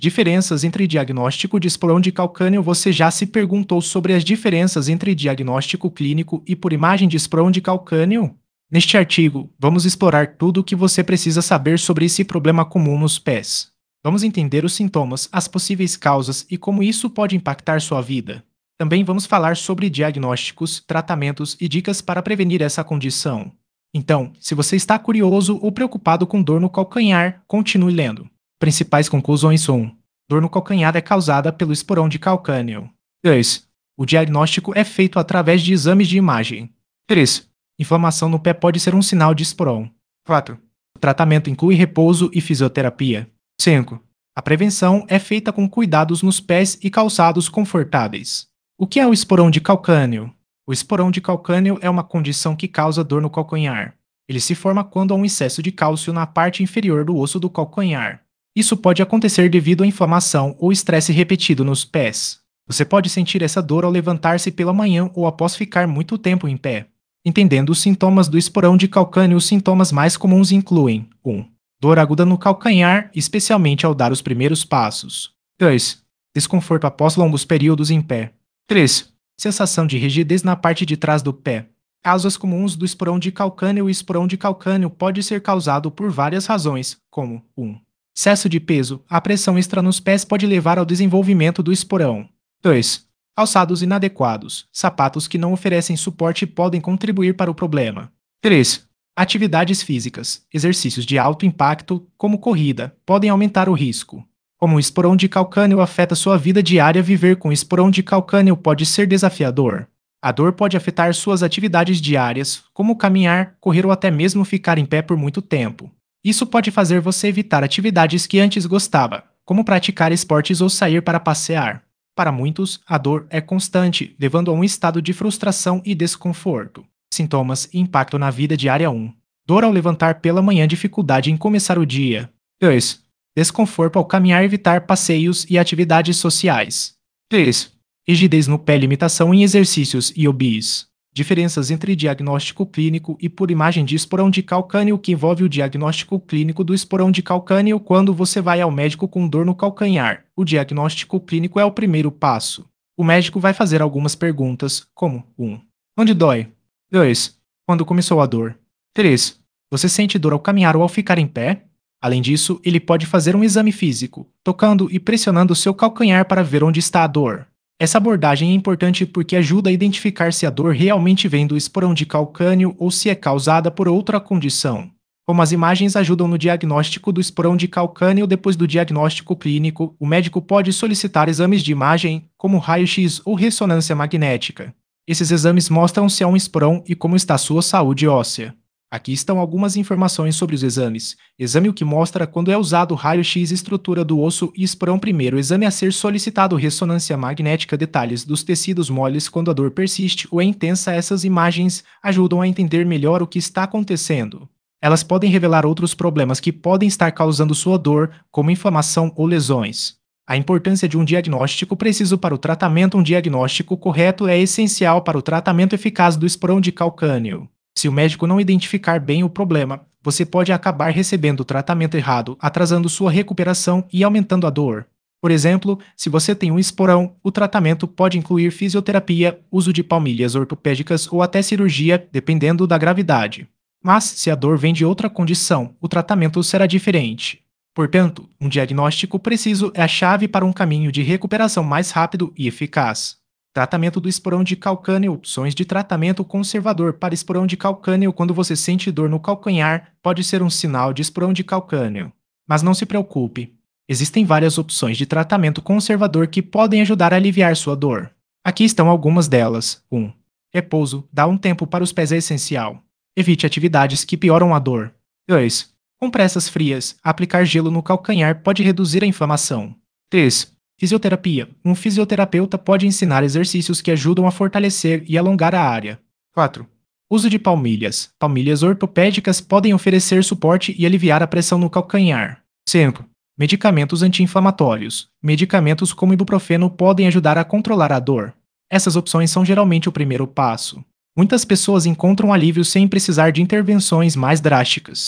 Diferenças entre diagnóstico de esporão de calcânio. Você já se perguntou sobre as diferenças entre diagnóstico clínico e por imagem de esporão de calcânio? Neste artigo, vamos explorar tudo o que você precisa saber sobre esse problema comum nos pés. Vamos entender os sintomas, as possíveis causas e como isso pode impactar sua vida. Também vamos falar sobre diagnósticos, tratamentos e dicas para prevenir essa condição. Então, se você está curioso ou preocupado com dor no calcanhar, continue lendo. Principais conclusões 1. Dor no calcanhar é causada pelo esporão de calcânio. 2. O diagnóstico é feito através de exames de imagem. 3. Inflamação no pé pode ser um sinal de esporão. 4. O tratamento inclui repouso e fisioterapia. 5. A prevenção é feita com cuidados nos pés e calçados confortáveis. O que é o esporão de calcânio? O esporão de calcânio é uma condição que causa dor no calcanhar. Ele se forma quando há um excesso de cálcio na parte inferior do osso do calcanhar. Isso pode acontecer devido à inflamação ou estresse repetido nos pés. Você pode sentir essa dor ao levantar-se pela manhã ou após ficar muito tempo em pé. Entendendo os sintomas do esporão de calcânio, os sintomas mais comuns incluem 1. Dor aguda no calcanhar, especialmente ao dar os primeiros passos. 2. Desconforto após longos períodos em pé. 3. Sensação de rigidez na parte de trás do pé. Causas comuns do esporão de calcânio. O esporão de calcânio pode ser causado por várias razões, como 1. Excesso de peso. A pressão extra nos pés pode levar ao desenvolvimento do esporão. 2. Calçados inadequados. Sapatos que não oferecem suporte podem contribuir para o problema. 3. Atividades físicas. Exercícios de alto impacto, como corrida, podem aumentar o risco. Como o esporão de calcânio afeta sua vida diária, viver com esporão de calcânio pode ser desafiador. A dor pode afetar suas atividades diárias, como caminhar, correr ou até mesmo ficar em pé por muito tempo. Isso pode fazer você evitar atividades que antes gostava, como praticar esportes ou sair para passear. Para muitos, a dor é constante, levando a um estado de frustração e desconforto. Sintomas e impacto na vida diária. 1. Dor ao levantar pela manhã, dificuldade em começar o dia. 2. Desconforto ao caminhar, evitar passeios e atividades sociais. 3. Rigidez no pé, limitação em exercícios e obis. Diferenças entre diagnóstico clínico e por imagem de esporão de calcânio. Que envolve o diagnóstico clínico do esporão de calcânio. Quando você vai ao médico com dor no calcanhar, o diagnóstico clínico é o primeiro passo. O médico vai fazer algumas perguntas, como 1. Onde dói? 2. Quando começou a dor? 3. Você sente dor ao caminhar ou ao ficar em pé? Além disso, ele pode fazer um exame físico, tocando e pressionando o seu calcanhar para ver onde está a dor. Essa abordagem é importante porque ajuda a identificar se a dor realmente vem do esporão de calcânio ou se é causada por outra condição. Como as imagens ajudam no diagnóstico do esporão de calcânio, depois do diagnóstico clínico, o médico pode solicitar exames de imagem, como raio-x ou ressonância magnética. Esses exames mostram se há um esporão e como está a sua saúde óssea. Aqui estão algumas informações sobre os exames. Exame o que mostra quando é usado raio-x, estrutura do osso e esporão. Primeiro exame a ser solicitado, ressonância magnética, detalhes dos tecidos moles quando a dor persiste ou é intensa. Essas imagens ajudam a entender melhor o que está acontecendo. Elas podem revelar outros problemas que podem estar causando sua dor, como inflamação ou lesões. A importância de um diagnóstico preciso para o tratamento. Um diagnóstico correto é essencial para o tratamento eficaz do esporão de calcânio. Se o médico não identificar bem o problema, você pode acabar recebendo o tratamento errado, atrasando sua recuperação e aumentando a dor. Por exemplo, se você tem um esporão, o tratamento pode incluir fisioterapia, uso de palmilhas ortopédicas ou até cirurgia, dependendo da gravidade. Mas, se a dor vem de outra condição, o tratamento será diferente. Portanto, um diagnóstico preciso é a chave para um caminho de recuperação mais rápido e eficaz. Tratamento do esporão de calcânio. Opções de tratamento conservador para esporão de calcânio. Quando você sente dor no calcanhar, pode ser um sinal de esporão de calcânio. Mas não se preocupe. Existem várias opções de tratamento conservador que podem ajudar a aliviar sua dor. Aqui estão algumas delas. 1. Repouso. Dá um tempo para os pés é essencial. Evite atividades que pioram a dor. 2. Compressas frias. Aplicar gelo no calcanhar pode reduzir a inflamação. 3. Fisioterapia. Um fisioterapeuta pode ensinar exercícios que ajudam a fortalecer e alongar a área. 4. Uso de palmilhas. Palmilhas ortopédicas podem oferecer suporte e aliviar a pressão no calcanhar. 5. Medicamentos anti-inflamatórios. Medicamentos como ibuprofeno podem ajudar a controlar a dor. Essas opções são geralmente o primeiro passo. Muitas pessoas encontram alívio sem precisar de intervenções mais drásticas.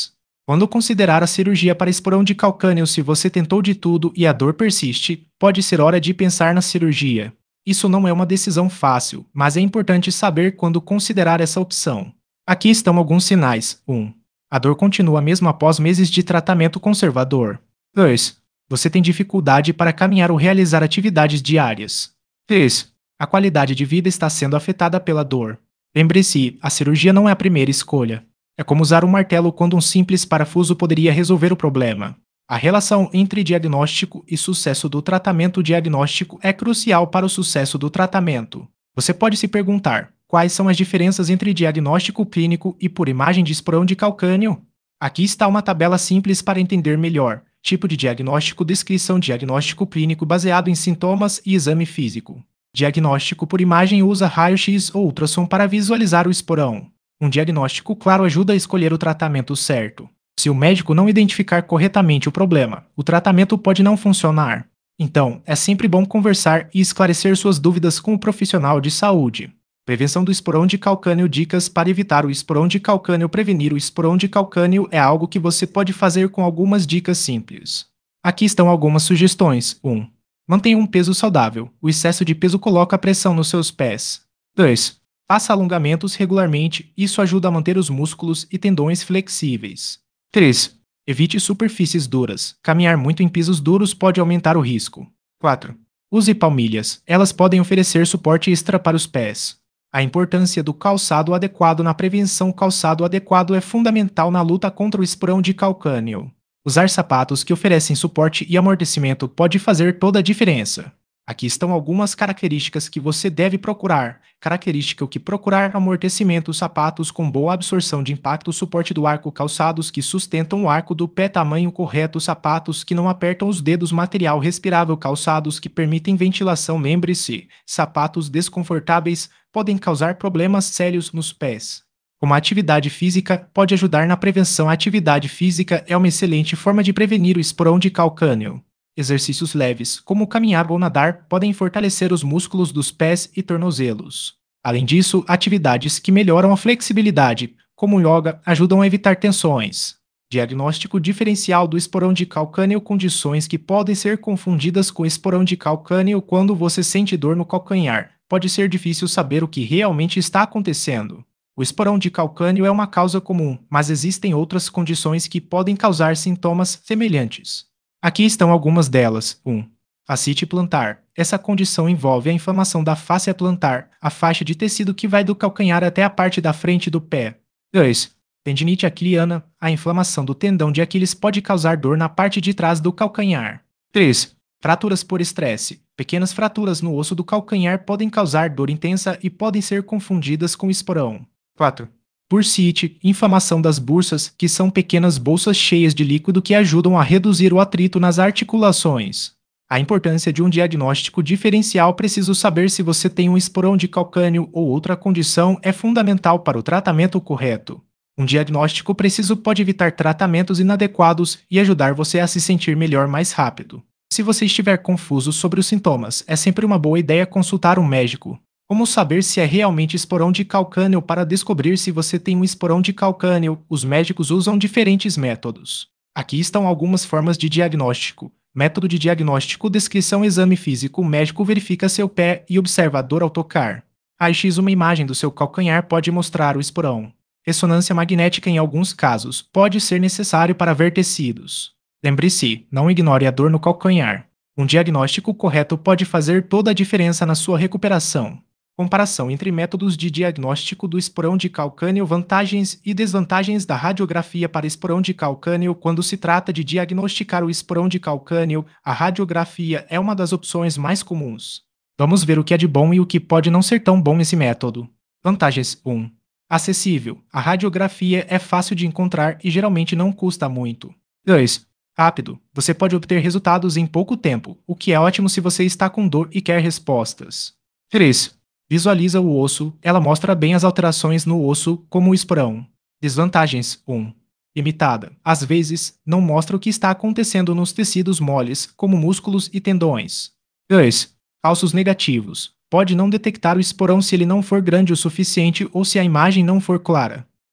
Quando considerar a cirurgia para esporão de calcâneo, se você tentou de tudo e a dor persiste, pode ser hora de pensar na cirurgia. Isso não é uma decisão fácil, mas é importante saber quando considerar essa opção. Aqui estão alguns sinais. 1. A dor continua mesmo após meses de tratamento conservador. 2. Você tem dificuldade para caminhar ou realizar atividades diárias. 3. A qualidade de vida está sendo afetada pela dor. Lembre-se, a cirurgia não é a primeira escolha. É como usar um martelo quando um simples parafuso poderia resolver o problema. A relação entre diagnóstico e sucesso do tratamento diagnóstico é crucial para o sucesso do tratamento. Você pode se perguntar: quais são as diferenças entre diagnóstico clínico e por imagem de esporão de calcânio? Aqui está uma tabela simples para entender melhor. Tipo de diagnóstico, descrição, diagnóstico clínico baseado em sintomas e exame físico. Diagnóstico por imagem usa raio-x ou ultrassom para visualizar o esporão. Um diagnóstico claro ajuda a escolher o tratamento certo. Se o médico não identificar corretamente o problema, o tratamento pode não funcionar. Então, é sempre bom conversar e esclarecer suas dúvidas com o profissional de saúde. Prevenção do esporão de calcânio. Dicas para evitar o esporão de calcânio. Prevenir o esporão de calcânio é algo que você pode fazer com algumas dicas simples. Aqui estão algumas sugestões. 1. Mantenha um peso saudável. O excesso de peso coloca pressão nos seus pés. 2. Faça alongamentos regularmente, isso ajuda a manter os músculos e tendões flexíveis. 3. Evite superfícies duras. Caminhar muito em pisos duros pode aumentar o risco. 4. Use palmilhas. Elas podem oferecer suporte extra para os pés. A importância do calçado adequado na prevenção. Calçado adequado é fundamental na luta contra o esporão de calcânio. Usar sapatos que oferecem suporte e amortecimento pode fazer toda a diferença. Aqui estão algumas características que você deve procurar. Característica: o que procurar: amortecimento, sapatos com boa absorção de impacto, suporte do arco, calçados que sustentam o arco do pé, tamanho correto, sapatos que não apertam os dedos, material respirável, calçados que permitem ventilação. Lembre-se, sapatos desconfortáveis podem causar problemas sérios nos pés. Como a atividade física pode ajudar na prevenção. A atividade física é uma excelente forma de prevenir o esporão de calcânio. Exercícios leves, como caminhar ou nadar, podem fortalecer os músculos dos pés e tornozelos. Além disso, atividades que melhoram a flexibilidade, como yoga, ajudam a evitar tensões. Diagnóstico diferencial do esporão de calcânio. Condições que podem ser confundidas com esporão de calcânio. Quando você sente dor no calcanhar, pode ser difícil saber o que realmente está acontecendo. O esporão de calcânio é uma causa comum, mas existem outras condições que podem causar sintomas semelhantes. Aqui estão algumas delas. 1. Fascite plantar. Essa condição envolve a inflamação da fáscia plantar, a faixa de tecido que vai do calcanhar até a parte da frente do pé. 2. Tendinite aquiliana. A inflamação do tendão de Aquiles pode causar dor na parte de trás do calcanhar. 3. Fraturas por estresse. Pequenas fraturas no osso do calcanhar podem causar dor intensa e podem ser confundidas com esporão. 4. Bursite, inflamação das bursas, que são pequenas bolsas cheias de líquido que ajudam a reduzir o atrito nas articulações. A importância de um diagnóstico diferencial. Preciso saber se você tem um esporão de calcânio ou outra condição é fundamental para o tratamento correto. Um diagnóstico preciso pode evitar tratamentos inadequados e ajudar você a se sentir melhor mais rápido. Se você estiver confuso sobre os sintomas, é sempre uma boa ideia consultar um médico. Como saber se é realmente esporão de calcânio? Para descobrir se você tem um esporão de calcânio, os médicos usam diferentes métodos. Aqui estão algumas formas de diagnóstico. Método de diagnóstico: descrição, exame físico. O médico verifica seu pé e observa a dor ao tocar. Raio-x, uma imagem do seu calcanhar pode mostrar o esporão. Ressonância magnética, em alguns casos, pode ser necessário para ver tecidos. Lembre-se, não ignore a dor no calcanhar. Um diagnóstico correto pode fazer toda a diferença na sua recuperação. Comparação entre métodos de diagnóstico do esporão de calcânio. Vantagens e desvantagens da radiografia para esporão de calcânio. Quando se trata de diagnosticar o esporão de calcânio, a radiografia é uma das opções mais comuns. Vamos ver o que é de bom e o que pode não ser tão bom nesse método. Vantagens: 1. Acessível. A radiografia é fácil de encontrar e geralmente não custa muito. 2. Rápido. Você pode obter resultados em pouco tempo, o que é ótimo se você está com dor e quer respostas. 3. Visualiza o osso, ela mostra bem as alterações no osso, como o esporão. Desvantagens: 1. Limitada. Às vezes, não mostra o que está acontecendo nos tecidos moles, como músculos e tendões. 2. Falsos negativos. Pode não detectar o esporão se ele não for grande o suficiente ou se a imagem não for clara.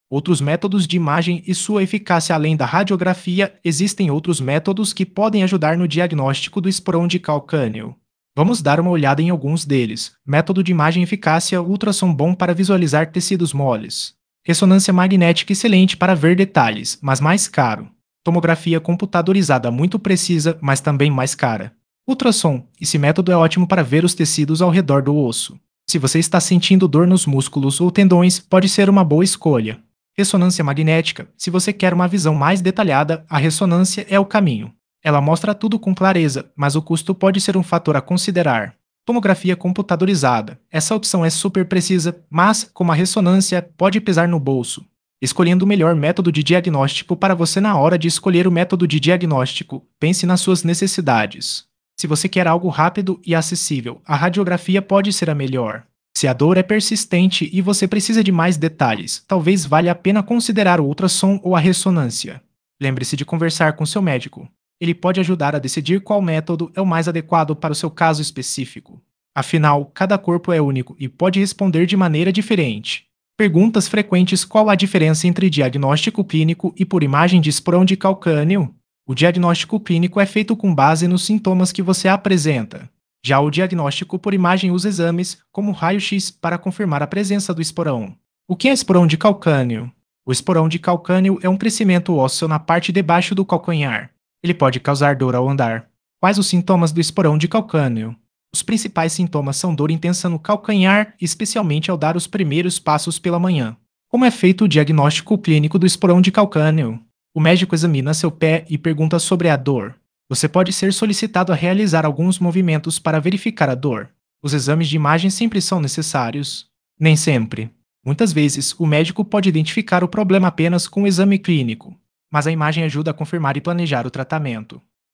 Outros métodos de imagem e sua eficácia além da radiografia, existem outros métodos que podem ajudar no diagnóstico do esporão de calcânio. Vamos dar uma olhada em alguns deles. Método de imagem eficácia, ultrassom bom para visualizar tecidos moles. Ressonância magnética excelente para ver detalhes, mas mais caro. Tomografia computadorizada muito precisa, mas também mais cara. Ultrassom. Esse método é ótimo para ver os tecidos ao redor do osso. Se você está sentindo dor nos músculos ou tendões, pode ser uma boa escolha. Ressonância magnética. Se você quer uma visão mais detalhada, a ressonância é o caminho. Ela mostra tudo com clareza, mas o custo pode ser um fator a considerar. Tomografia computadorizada. Essa opção é super precisa, mas, como a ressonância, pode pesar no bolso. Escolhendo o melhor método de diagnóstico para você na hora de escolher o método de diagnóstico, pense nas suas necessidades. Se você quer algo rápido e acessível, a radiografia pode ser a melhor. Se a dor é persistente e você precisa de mais detalhes, talvez valha a pena considerar o ultrassom ou a ressonância. Lembre-se de conversar com seu médico. Ele pode ajudar a decidir qual método é o mais adequado para o seu caso específico. Afinal, cada corpo é único e pode responder de maneira diferente. Perguntas frequentes: qual a diferença entre diagnóstico clínico e por imagem de esporão de calcânio? O diagnóstico clínico é feito com base nos sintomas que você apresenta. Já o diagnóstico por imagem usa exames, como raio-x, para confirmar a presença do esporão. O que é esporão de calcânio? O esporão de calcânio é um crescimento ósseo na parte de baixo do calcanhar. Ele pode causar dor ao andar. Quais os sintomas do esporão de calcânio? Os principais sintomas são dor intensa no calcanhar, especialmente ao dar os primeiros passos pela manhã. Como é feito o diagnóstico clínico do esporão de calcânio? O médico examina seu pé e pergunta sobre a dor. Você pode ser solicitado a realizar alguns movimentos para verificar a dor. Os exames de imagem sempre são necessários? Nem sempre. Muitas vezes, o médico pode identificar o problema apenas com o exame clínico, mas a imagem ajuda a confirmar e planejar o tratamento.